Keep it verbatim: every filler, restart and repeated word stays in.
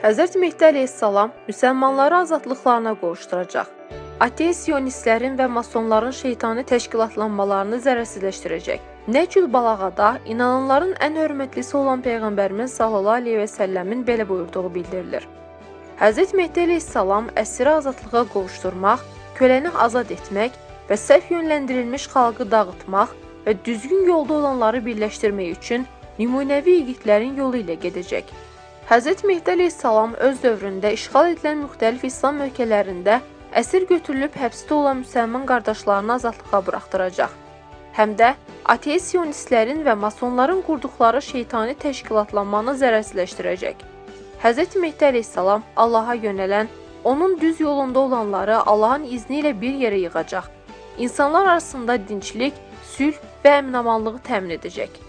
Həzrət Mehdi əleyhissalam müsəlmanları azadlıqlarına qovuşduracaq. Ateist siyonistlərin və masonların şeytani təşkilatlanmalarını zərərsizləşdirəcək. Nəcül Balağada inananların ən hörmətlisi olan Peyğəmbərimiz sallallahu aleyhi və səlləmin belə buyurduğu bildirilir. Həzrət Mehdi əleyhissalam əsiri azadlığa qovuşdurmaq, köləni azad etmək və səhv yönləndirilmiş xalqı dağıtmaq və düzgün yolda olanları birləşdirmək üçün nümunəvi yiğitlərin yolu ilə gedəcək. Həzrət Mehdi əleyhissalam öz dövründə işğal edilən müxtəlif İslam ölkələrində əsir götürülüb həbsdə olan müsəlman qardaşlarını azadlığa buraxdıracaq. Həm də ateist siyonistlərin və masonların qurduqları şeytani təşkilatlanmanı zərərsizləşdirəcək. Həzrət Mehdi əleyhissalam Allaha yönələn, onun düz yolunda olanları Allahın izni ilə bir yerə yığacaq. İnsanlar arasında dinçlik, sülh və əmin-amanlığı təmin edəcək.